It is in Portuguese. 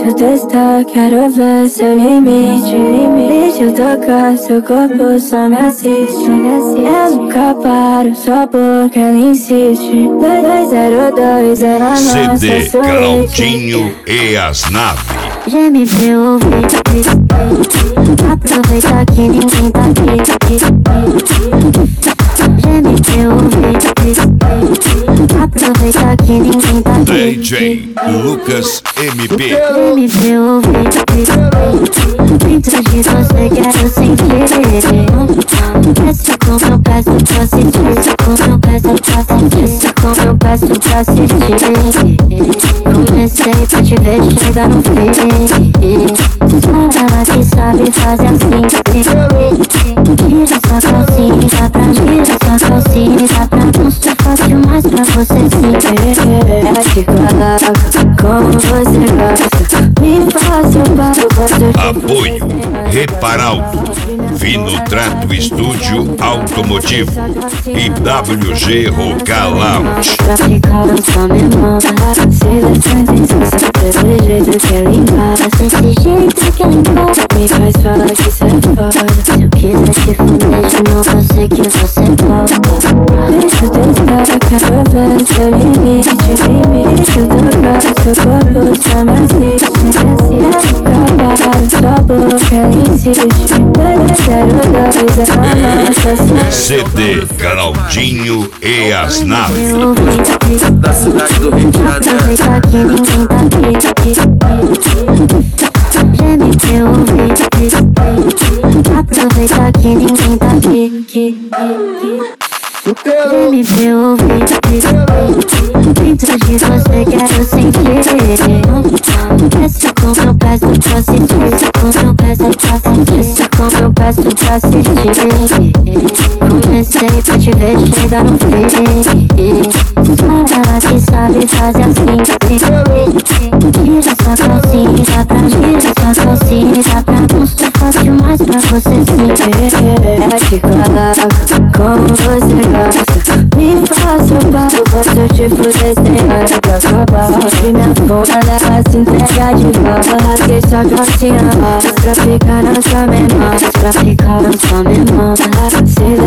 Deixa eu testar, quero ver seu limite. Deixa eu tocar seu corpo, só me assiste. Eu nunca paro, sua boca ela insiste. 2202 é a nossa CD Claudinho e as naves. GMV ouvido, aproveita que ninguém tá aqui. GMV ouvido, aproveita que ninguém tá aqui. DJ Lucas MP. GMV ouvido, dentro de você quero sentir. Desce com meu peço pra assistir. Desce com meu peço pra assistir. Desce com meu peço pra assistir. Comecei pra te ver chegar no fim. Só ela que sabe fazer assim. Tira sua calcinha pra mim. Tira sua calcinha pra não ser fácil mais pra você sim. Ela te coloca como você gosta. Me faça o barro, gosto de Apoio Reparalto, Vino Trato Estúdio Automotivo e WG Roca Lounge. pra ficar no só me manda. Se desce desse jeito que ela embora. Desse jeito que ela embora. Me faz falar que cê é foda. Se eu quiser te fuder de novo, eu sei que você pode. Deixa eu testar, quero ver seu limite. Deixa eu tocar seu corpo, só me assiste. Sua boca ela insiste. 2202 é a nossa CD Claudinho e as naves. Da cidade do Rio de Janeiro. Aproveita que ninguém tá aqui. GMV ouvido, aproveita que ninguém tá aqui. GMV ouvido, dentro de você quero sentir. Desce com meu peço pra assistir. Desce com meu peço pra assistir. Desce com meu peço pra assistir. Comecei pra te ver chegar no fim. Só ela que sabe fazer assim. Tira sua calcinha pra mim. Tira sua calcinha pra não ser fácil mais pra você sim. Ela te coloca como você gosta. Me faça o barro, gosto de fuder sem hora pra acabar. E minha boca ela se entrega de volta. Rasguei sua calcinha rosa pra ficar na sua memória. Pra ficar na sua memória. Se